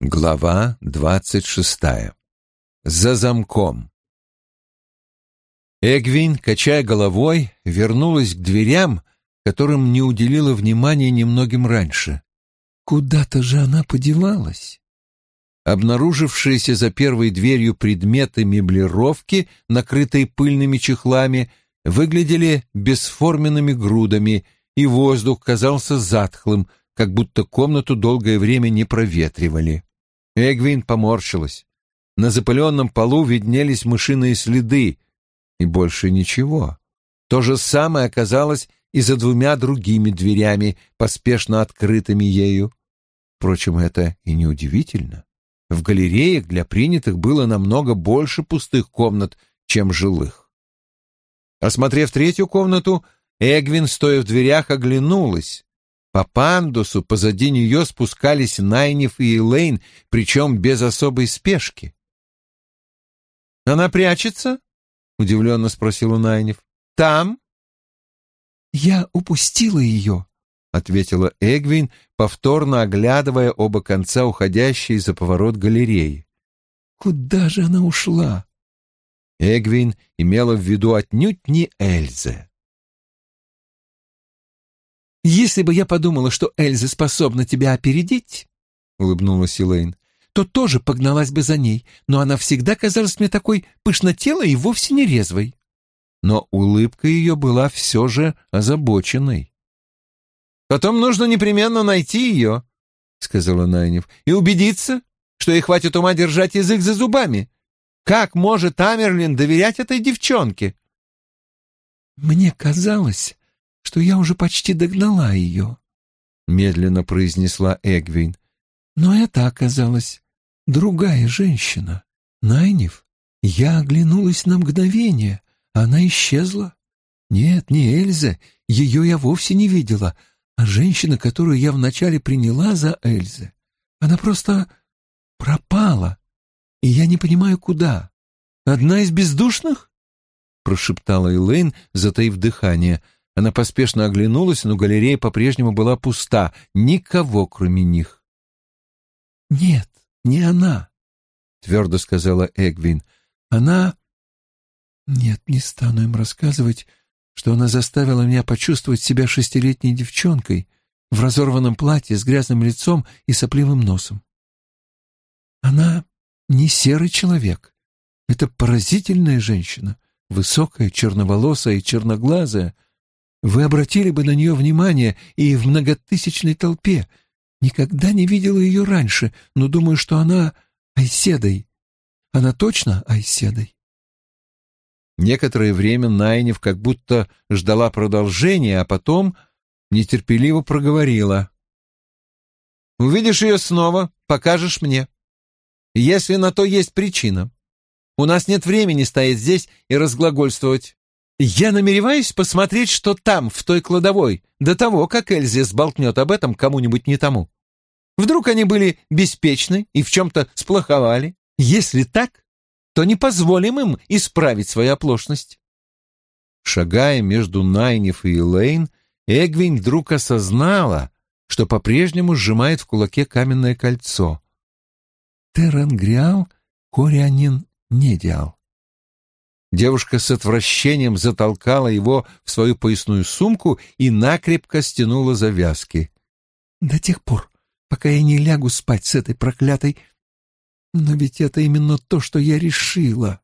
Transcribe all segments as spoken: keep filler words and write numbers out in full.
Глава двадцать шестая. За замком. Эгвин, качая головой, вернулась к дверям, которым не уделила внимания немногим раньше. Куда-то же она подевалась. Обнаружившиеся за первой дверью предметы меблировки, накрытые пыльными чехлами, выглядели бесформенными грудами, и воздух казался затхлым, как будто комнату долгое время не проветривали. Эгвин поморщилась. На запыленном полу виднелись мышиные следы, и больше ничего. То же самое оказалось и за двумя другими дверями, поспешно открытыми ею. Впрочем, это и не удивительно. В галереях для принятых было намного больше пустых комнат, чем жилых. Осмотрев третью комнату, Эгвин, стоя в дверях, оглянулась. По пандусу позади нее спускались Найниф и Элейн, причем без особой спешки. «Она прячется?» — удивленно спросила Найниф. «Там?» «Я упустила ее», — ответила Эгвин, повторно оглядывая оба конца уходящей за поворот галереи. «Куда же она ушла?» Эгвин имела в виду отнюдь не Эльзе. «Если бы я подумала, что Эльза способна тебя опередить, — улыбнулась Элейн, — то тоже погналась бы за ней, но она всегда казалась мне такой пышнотелой и вовсе не резвой». Но улыбка ее была все же озабоченной. «Потом нужно непременно найти ее, — сказала Найниф, — и убедиться, что ей хватит ума держать язык за зубами. Как может Амерлин доверять этой девчонке?» «Мне казалось, что я уже почти догнала ее», — медленно произнесла Эгвин. «Но это оказалась другая женщина. Найниф, я оглянулась на мгновение, она исчезла. Нет, не Эльза, ее я вовсе не видела, а женщина, которую я вначале приняла за Эльзу. Она просто пропала, и я не понимаю, куда. Одна из бездушных?» — прошептала Элейн, затаив дыхание. Она поспешно оглянулась, но галерея по-прежнему была пуста, никого кроме них. «Нет, не она», — твердо сказала Эгвин. «Она... Нет, не стану им рассказывать, что она заставила меня почувствовать себя шестилетней девчонкой в разорванном платье с грязным лицом и сопливым носом. Она не серый человек. Это поразительная женщина, высокая, черноволосая и черноглазая. Вы обратили бы на нее внимание и в многотысячной толпе. Никогда не видела ее раньше, но думаю, что она Айседой. Она точно Айседой?» Некоторое время Найниф как будто ждала продолжения, а потом нетерпеливо проговорила. «Увидишь ее снова, покажешь мне. Если на то есть причина. У нас нет времени стоять здесь и разглагольствовать. Я намереваюсь посмотреть, что там, в той кладовой, до того, как Эльзе сболтнет об этом кому-нибудь не тому. Вдруг они были беспечны и в чем-то сплоховали. Если так, то не позволим им исправить свою оплошность». Шагая между Найниф и Элейн, Эгвин вдруг осознала, что по-прежнему сжимает в кулаке каменное кольцо. «Терангриал корианин недиал». Девушка с отвращением затолкала его в свою поясную сумку и накрепко стянула завязки. «До тех пор, пока я не лягу спать с этой проклятой... Но ведь это именно то, что я решила».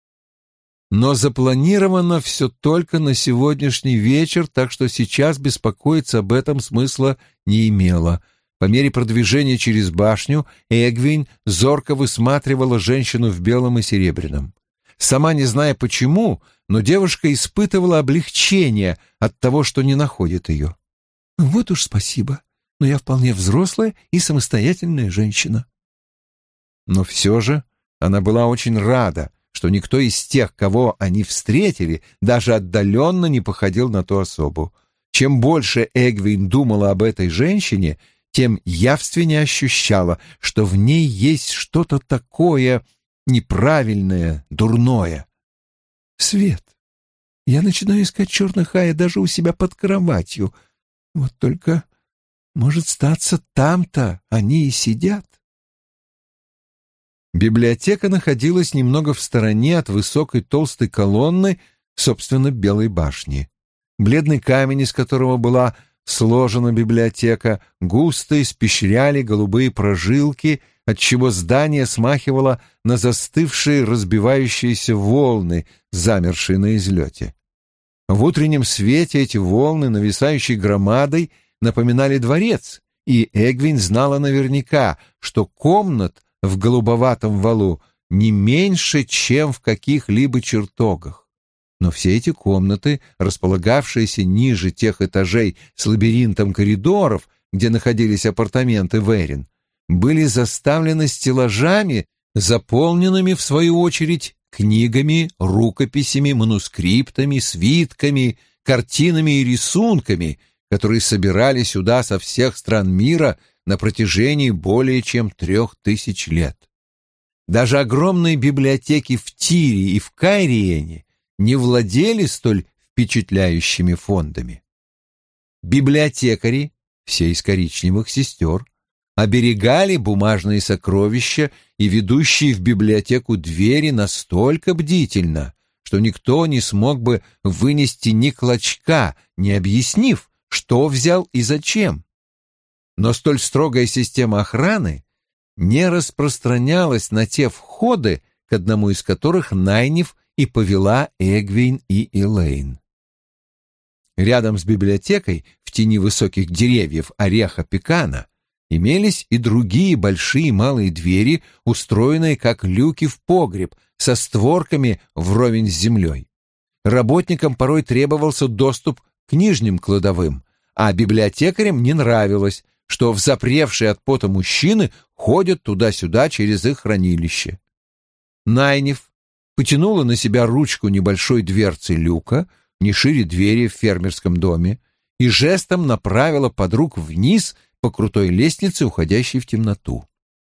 Но запланировано все только на сегодняшний вечер, так что сейчас беспокоиться об этом смысла не имело. По мере продвижения через башню Эгвин зорко высматривала женщину в белом и серебряном. Сама не зная почему, но девушка испытывала облегчение от того, что не находит ее. «Вот уж спасибо, но я вполне взрослая и самостоятельная женщина». Но все же она была очень рада, что никто из тех, кого они встретили, даже отдаленно не походил на ту особу. Чем больше Эгвин думала об этой женщине, тем явственнее ощущала, что в ней есть что-то такое неправильное, дурное. «Свет, я начинаю искать черных Ая даже у себя под кроватью. Вот только, может, статься там-то они и сидят». Библиотека находилась немного в стороне от высокой толстой колонны, собственно, Белой башни. Бледный камень, из которого была сложена библиотека, густо испещряли голубые прожилки, отчего здание смахивало на застывшие разбивающиеся волны, замершие на излете. В утреннем свете эти волны, нависающие громадой, напоминали дворец, и Эгвин знала наверняка, что комнат в голубоватом валу не меньше, чем в каких-либо чертогах. Но все эти комнаты, располагавшиеся ниже тех этажей с лабиринтом коридоров, где находились апартаменты Верин, были заставлены стеллажами, заполненными, в свою очередь, книгами, рукописями, манускриптами, свитками, картинами и рисунками, которые собирали сюда со всех стран мира на протяжении более чем трех тысяч лет. Даже огромные библиотеки в Тире и в Кайриене не владели столь впечатляющими фондами. Библиотекари, все из коричневых сестер, оберегали бумажные сокровища и ведущие в библиотеку двери настолько бдительно, что никто не смог бы вынести ни клочка, не объяснив, что взял и зачем. Но столь строгая система охраны не распространялась на те входы, к одному из которых Найниф и повела Эгвин и Элейн. Рядом с библиотекой, в тени высоких деревьев ореха пекана, имелись и другие большие малые двери, устроенные как люки в погреб, со створками вровень с землей. Работникам порой требовался доступ к нижним кладовым, а библиотекарям не нравилось, что взапревшие от пота мужчины ходят туда-сюда через их хранилище. Найниф потянула на себя ручку небольшой дверцы люка, не шире двери в фермерском доме, и жестом направила подруг вниз по крутой лестнице, уходящей в темноту.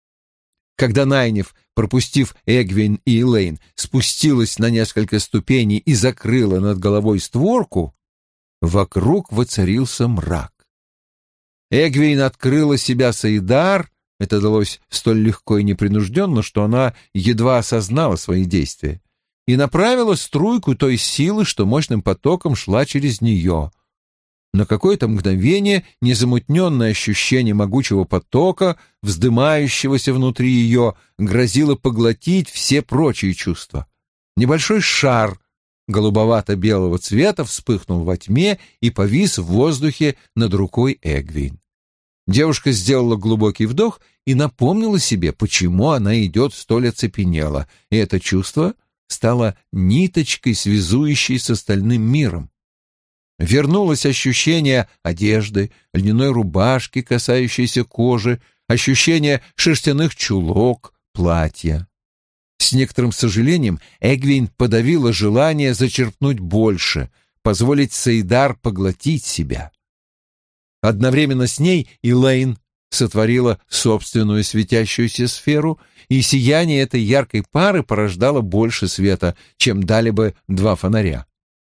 Когда Найниф, пропустив Эгвин и Элейн, спустилась на несколько ступеней и закрыла над головой створку, вокруг воцарился мрак. Эгвин открыла себя Саидар, это далось столь легко и непринужденно, что она едва осознала свои действия, и направила струйку той силы, что мощным потоком шла через нее. На какое-то мгновение незамутненное ощущение могучего потока, вздымающегося внутри ее, грозило поглотить все прочие чувства. Небольшой шар голубовато-белого цвета вспыхнул во тьме и повис в воздухе над рукой Эгвин. Девушка сделала глубокий вдох и напомнила себе, почему она идет столь оцепенела, и это чувство стало ниточкой, связующей с остальным миром. Вернулось ощущение одежды, льняной рубашки, касающейся кожи, ощущение шерстяных чулок, платья. С некоторым сожалением Эгвин подавила желание зачерпнуть больше, позволить Саидар поглотить себя. Одновременно с ней Элейн сотворила собственную светящуюся сферу, и сияние этой яркой пары порождало больше света, чем дали бы два фонаря.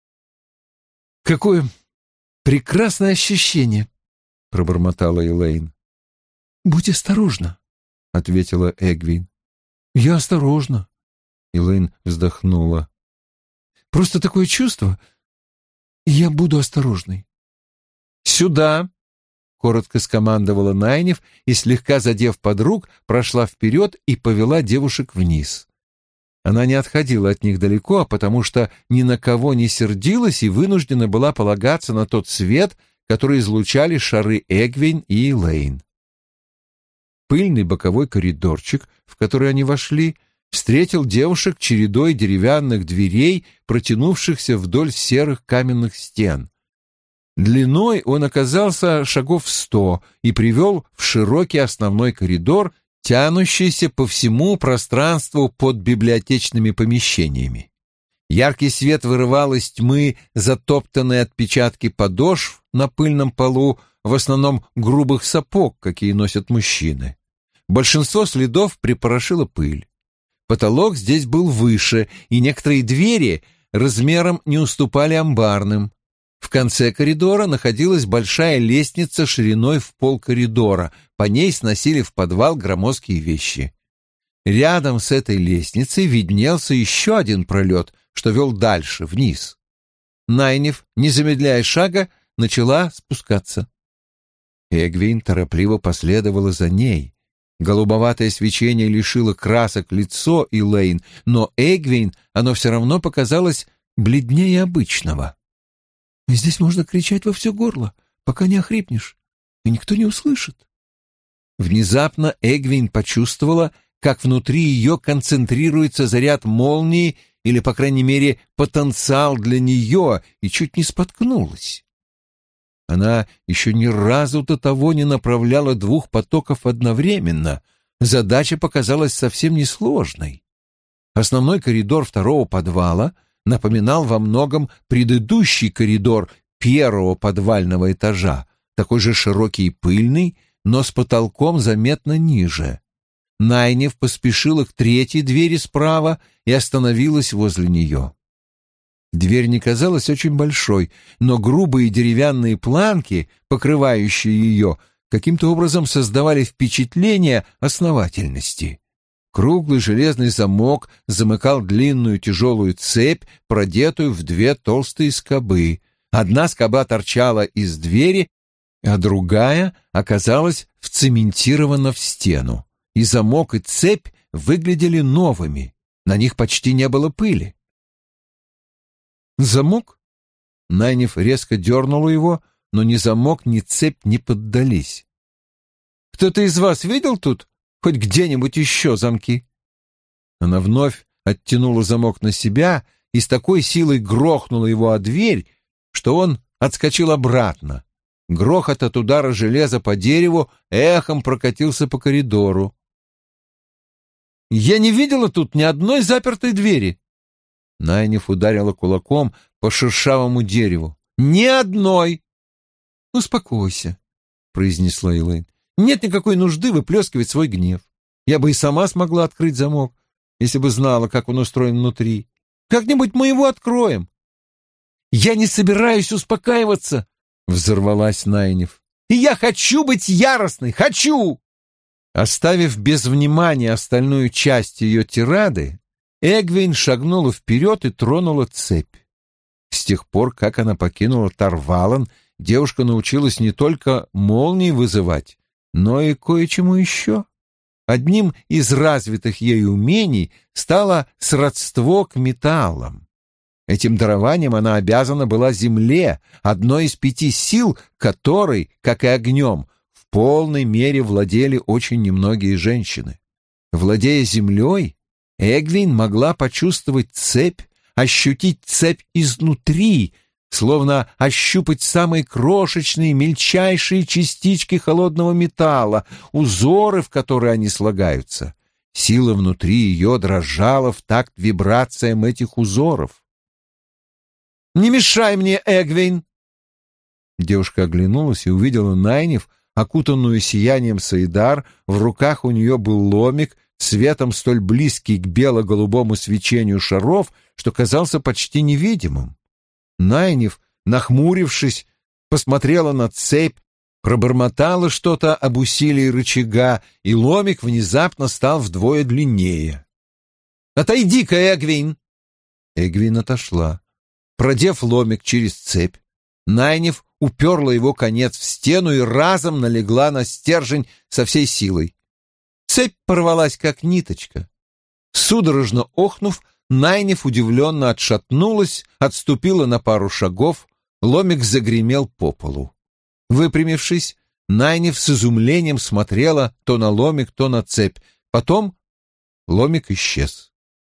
«Какое прекрасное ощущение!» — пробормотала Элейн. «Будь осторожна», — ответила Эгвин. «Я осторожна», — Элейн вздохнула. «Просто такое чувство. Я буду осторожной». «Сюда!» — коротко скомандовала Найниф и, слегка задев подруг, прошла вперед и повела девушек вниз. Она не отходила от них далеко, потому что ни на кого не сердилась и вынуждена была полагаться на тот свет, который излучали шары Эгвин и Элейн. Пыльный боковой коридорчик, в который они вошли, встретил девушек чередой деревянных дверей, протянувшихся вдоль серых каменных стен. Длиной он оказался шагов сто и привел в широкий основной коридор, тянущийся по всему пространству под библиотечными помещениями. Яркий свет вырывал из тьмы затоптанные отпечатки подошв на пыльном полу, в основном грубых сапог, какие носят мужчины. Большинство следов припорошила пыль. Потолок здесь был выше, и некоторые двери размером не уступали амбарным. В конце коридора находилась большая лестница шириной в пол коридора, по ней сносили в подвал громоздкие вещи. Рядом с этой лестницей виднелся еще один пролет, что вел дальше, вниз. Найниф, не замедляя шага, начала спускаться. Эгвин торопливо последовала за ней. Голубоватое свечение лишило красок лицо Элейн, но Эгвин оно все равно показалось бледнее обычного. «Здесь можно кричать во все горло, пока не охрипнешь, и никто не услышит». Внезапно Эгвин почувствовала, как внутри ее концентрируется заряд молнии или, по крайней мере, потенциал для нее, и чуть не споткнулась. Она еще ни разу до того не направляла двух потоков одновременно. Задача показалась совсем несложной. Основной коридор второго подвала напоминал во многом предыдущий коридор первого подвального этажа, такой же широкий и пыльный, но с потолком заметно ниже. Найниф поспешила к третьей двери справа и остановилась возле нее. Дверь не казалась очень большой, но грубые деревянные планки, покрывающие ее, каким-то образом создавали впечатление основательности. Круглый железный замок замыкал длинную тяжелую цепь, продетую в две толстые скобы. Одна скоба торчала из двери, а другая оказалась вцементирована в стену. И замок, и цепь выглядели новыми, на них почти не было пыли. «Замок?» Найниф резко дернула его, но ни замок, ни цепь не поддались. «Кто-то из вас видел тут хоть где-нибудь еще замки?» Она вновь оттянула замок на себя и с такой силой грохнула его о дверь, что он отскочил обратно. Грохот от удара железа по дереву эхом прокатился по коридору. «Я не видела тут ни одной запертой двери!» Найниф ударила кулаком по шершавому дереву. «Ни одной!» «Успокойся», — произнесла Элейн. «Нет никакой нужды выплескивать свой гнев. Я бы и сама смогла открыть замок, если бы знала, как он устроен внутри. Как-нибудь мы его откроем». «Я не собираюсь успокаиваться», — взорвалась Найниф. «И я хочу быть яростной! Хочу!» Оставив без внимания остальную часть ее тирады, Эгвин шагнула вперед и тронула цепь. С тех пор, как она покинула Тарвалан, девушка научилась не только молнии вызывать, но и кое-чему еще. Одним из развитых ею умений стало сродство к металлам. Этим дарованием она обязана была земле, одной из пяти сил которой, как и огнем, в полной мере владели очень немногие женщины. Владея землей, Эгвин могла почувствовать цепь, ощутить цепь изнутри, словно ощупать самые крошечные, мельчайшие частички холодного металла, узоры, в которые они слагаются. Сила внутри ее дрожала в такт вибрациям этих узоров. «Не мешай мне, Эгвин!» Девушка оглянулась и увидела Найниф, окутанную сиянием Саидар, в руках у нее был ломик, цветом столь близкий к бело-голубому свечению шаров, что казался почти невидимым. Найниф, нахмурившись, посмотрела на цепь, пробормотала что-то об усилии рычага, и ломик внезапно стал вдвое длиннее. «Отойди-ка, Эгвин!» Эгвин отошла. Продев ломик через цепь, Найниф уперла его конец в стену и разом налегла на стержень со всей силой. Цепь порвалась, как ниточка. Судорожно охнув, Найниф удивленно отшатнулась, отступила на пару шагов, ломик загремел по полу. Выпрямившись, Найниф с изумлением смотрела то на ломик, то на цепь. Потом ломик исчез.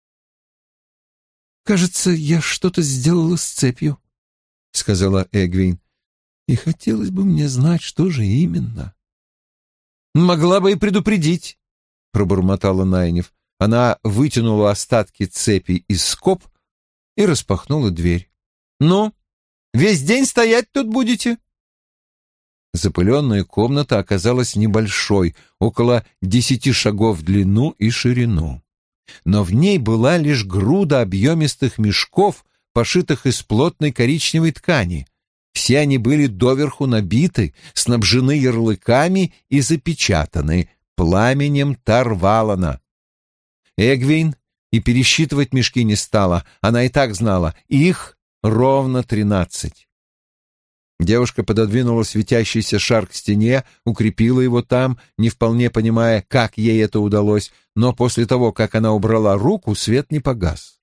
«Кажется, я что-то сделала с цепью», — сказала Эгвин. «И хотелось бы мне знать, что же именно». «Могла бы и предупредить», — пробормотала Найниф. Она вытянула остатки цепи из скоб и распахнула дверь. «Ну, весь день стоять тут будете?» Запыленная комната оказалась небольшой, около десяти шагов в длину и ширину. Но в ней была лишь груда объемистых мешков, пошитых из плотной коричневой ткани. Все они были доверху набиты, снабжены ярлыками и запечатаны пламенем Тарвалана. Эгвейн и пересчитывать мешки не стала, она и так знала, их ровно тринадцать. Девушка пододвинула светящийся шар к стене, укрепила его там, не вполне понимая, как ей это удалось, но после того, как она убрала руку, свет не погас.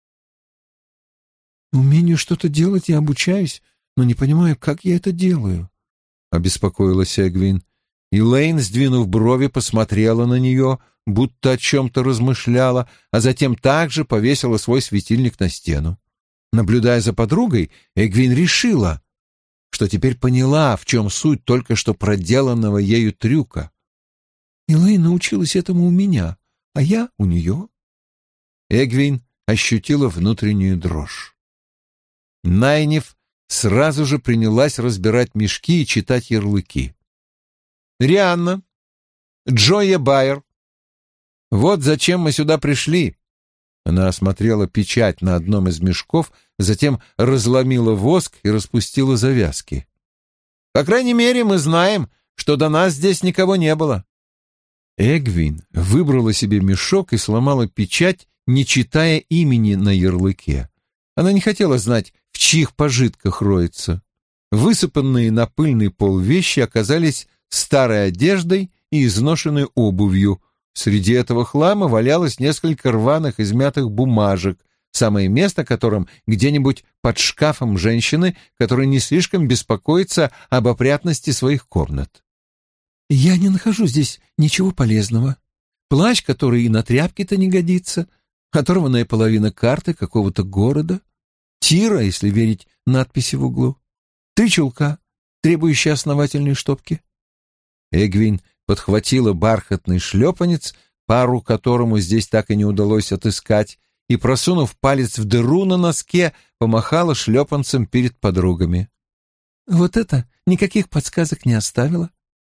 «Умению что-то делать я обучаюсь, но не понимаю, как я это делаю», — обеспокоилась Эгвин. Элейн, сдвинув брови, посмотрела на нее, будто о чем-то размышляла, а затем также повесила свой светильник на стену. Наблюдая за подругой, Эгвин решила, что теперь поняла, в чем суть только что проделанного ею трюка. «Элейн научилась этому у меня, а я у нее». Эгвин ощутила внутреннюю дрожь. Найниф сразу же принялась разбирать мешки и читать ярлыки. «Рианна, Джоя Байер. Вот зачем мы сюда пришли». Она осмотрела печать на одном из мешков, затем разломила воск и распустила завязки. «По крайней мере, мы знаем, что до нас здесь никого не было». Эгвин выбрала себе мешок и сломала печать, не читая имени на ярлыке. Она не хотела знать, в чьих пожитках роется. Высыпанные на пыльный пол вещи оказались старой одеждой и изношенной обувью. Среди этого хлама валялось несколько рваных измятых бумажек, самое место которым где-нибудь под шкафом женщины, которая не слишком беспокоится об опрятности своих комнат. «Я не нахожу здесь ничего полезного. Плащ, который и на тряпке-то не годится, оторванная половина карты какого-то города, тира, если верить надписи в углу, три чулка, требующие основательной штопки». Эгвин подхватила бархатный шлепанец, пару которому здесь так и не удалось отыскать, и, просунув палец в дыру на носке, помахала шлепанцем перед подругами. «Вот это никаких подсказок не оставила».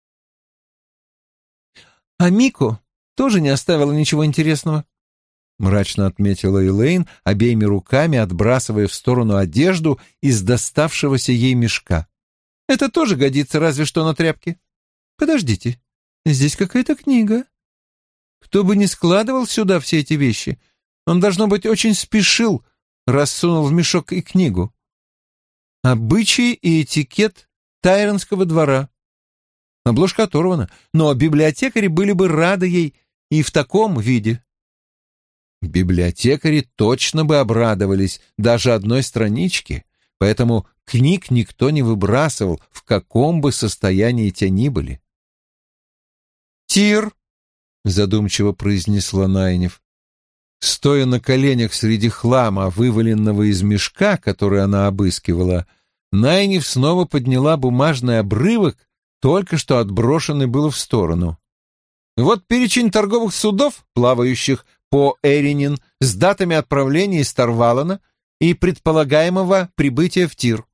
«А Мико тоже не оставила ничего интересного», — мрачно отметила Элейн, обеими руками отбрасывая в сторону одежду из доставшегося ей мешка. «Это тоже годится разве что на тряпке. Подождите, здесь какая-то книга. Кто бы ни складывал сюда все эти вещи, он, должно быть, очень спешил, раз сунул в мешок и книгу. Обычаи и этикет Тайронского двора. Обложка оторвана, но библиотекари были бы рады ей и в таком виде». Библиотекари точно бы обрадовались даже одной страничке, поэтому книг никто не выбрасывал, в каком бы состоянии те ни были. «Тир», — задумчиво произнесла Найниф. Стоя на коленях среди хлама, вываленного из мешка, который она обыскивала, Найниф снова подняла бумажный обрывок, только что отброшенный было в сторону. «Вот перечень торговых судов, плавающих по Эринин, с датами отправления из Тарвалана и предполагаемого прибытия в Тир».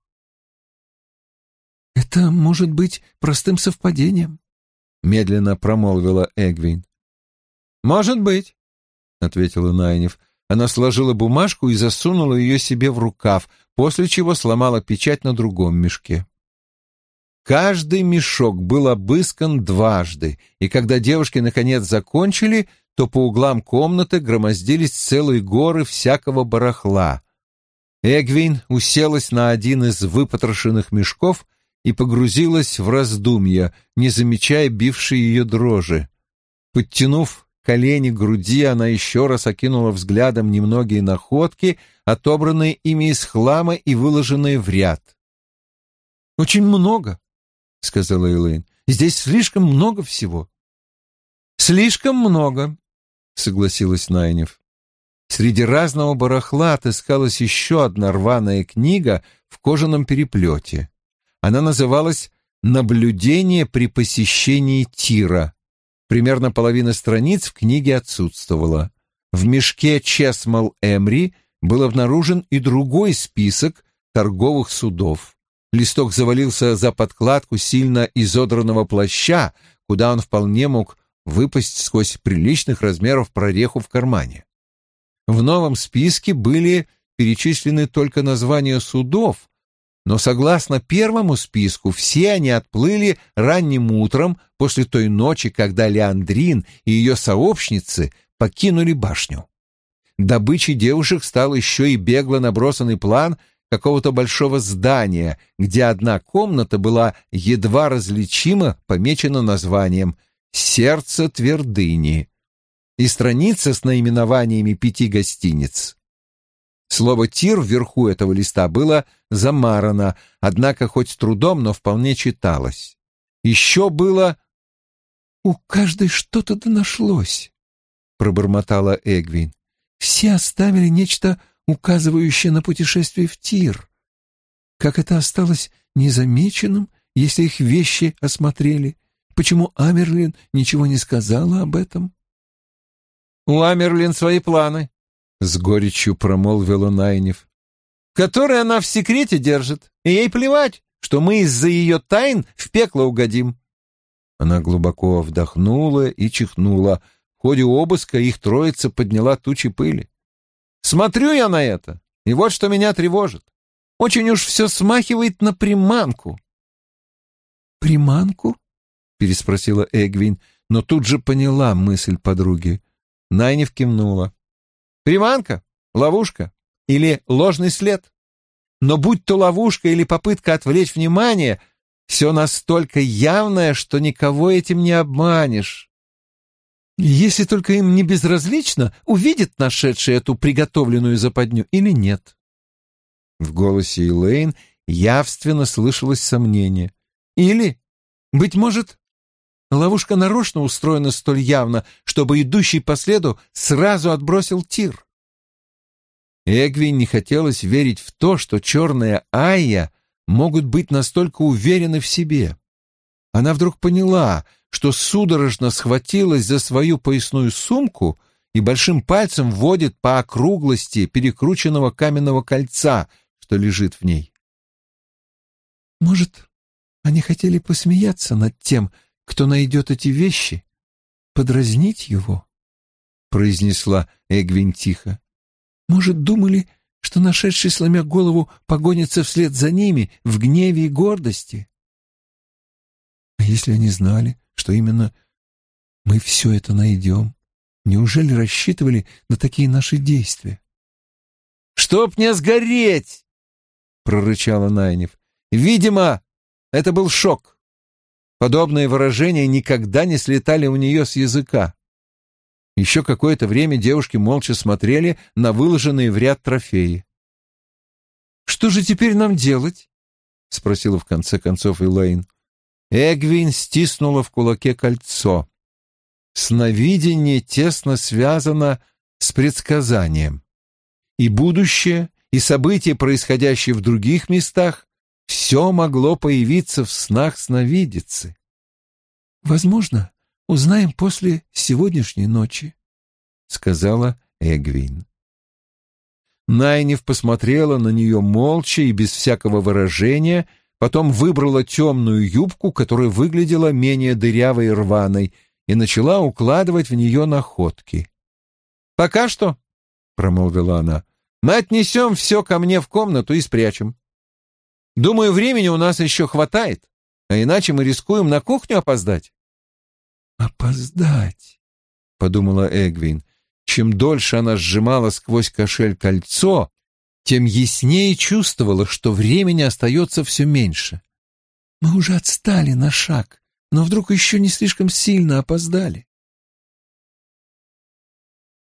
«Это может быть простым совпадением», — медленно промолвила Эгвин. «Может быть», — ответила Найниф. Она сложила бумажку и засунула ее себе в рукав, после чего сломала печать на другом мешке. Каждый мешок был обыскан дважды, и когда девушки наконец закончили, то по углам комнаты громоздились целые горы всякого барахла. Эгвин уселась на один из выпотрошенных мешков и погрузилась в раздумья, не замечая бившей ее дрожи. Подтянув колени к груди, она еще раз окинула взглядом немногие находки, отобранные ими из хлама и выложенные в ряд. «Очень много», — сказала Элейн. «Здесь слишком много всего». «Слишком много», — согласилась Найниф. Среди разного барахла отыскалась еще одна рваная книга в кожаном переплете. Она называлась «Наблюдение при посещении Тира». Примерно половина страниц в книге отсутствовала. В мешке Чесмал Эмри был обнаружен и другой список торговых судов. Листок завалился за подкладку сильно изодранного плаща, куда он вполне мог выпасть сквозь приличных размеров прореху в кармане. В новом списке были перечислены только названия судов, но согласно первому списку все они отплыли ранним утром после той ночи, когда Леандрин и ее сообщницы покинули башню. Добычей девушек стал еще и бегло набросанный план какого-то большого здания, где одна комната была едва различимо помечена названием «Сердце твердыни» и страница с наименованиями пяти гостиниц. Слово «тир» вверху этого листа было замарано, однако хоть с трудом, но вполне читалось. Еще было... «У каждой что-то да нашлось», — пробормотала Эгвин. «Все оставили нечто, указывающее на путешествие в Тир. Как это осталось незамеченным, если их вещи осмотрели? Почему Амерлин ничего не сказала об этом?» «У Амерлин свои планы», — с горечью промолвила Найниф, «которые она в секрете держит, и ей плевать, что мы из-за ее тайн в пекло угодим». Она глубоко вдохнула и чихнула. В ходе обыска их троица подняла тучи пыли. «Смотрю я на это, и вот что меня тревожит. Очень уж все смахивает на приманку». «Приманку?» — переспросила Эгвин, но тут же поняла мысль подруги. Найниф кивнула. «Приманка, ловушка или ложный след. Но будь то ловушка или попытка отвлечь внимание, все настолько явное, что никого этим не обманешь. Если только им не безразлично, увидит нашедший эту приготовленную западню или нет». В голосе Элейн явственно слышалось сомнение. «Или, быть может, ловушка нарочно устроена столь явно, чтобы идущий по следу сразу отбросил Тир». Эгвин не хотелось верить в то, что черная Айя могут быть настолько уверены в себе. Она вдруг поняла, что судорожно схватилась за свою поясную сумку и большим пальцем водит по округлости перекрученного каменного кольца, что лежит в ней. «Может, они хотели посмеяться над тем, кто найдет эти вещи, подразнить его?» — произнесла Эгвин тихо. «Может, думали, что нашедший, сломя голову, погонится вслед за ними в гневе и гордости? А если они знали, что именно мы все это найдем, неужели рассчитывали на такие наши действия?» «Чтоб не сгореть!» — прорычала Найниф. «Видимо, это был шок. Подобные выражения никогда не слетали у нее с языка». Еще какое-то время девушки молча смотрели на выложенные в ряд трофеи. «Что же теперь нам делать?» — спросила в конце концов Элейн. Эгвин стиснула в кулаке кольцо. Сновидение тесно связано с предсказанием. И будущее, и события, происходящие в других местах, все могло появиться в снах сновидицы. «Возможно, узнаем после сегодняшней ночи», — сказала Эгвин. Найниф посмотрела на нее молча и без всякого выражения, потом выбрала темную юбку, которая выглядела менее дырявой и рваной, и начала укладывать в нее находки. «Пока что», — промолвила она, — «мы отнесем все ко мне в комнату и спрячем. Думаю, времени у нас еще хватает, а иначе мы рискуем на кухню опоздать». «Опоздать», — подумала Эгвин. Чем дольше она сжимала сквозь кошель кольцо, тем яснее чувствовала, что времени остается все меньше. «Мы уже отстали на шаг, но вдруг еще не слишком сильно опоздали».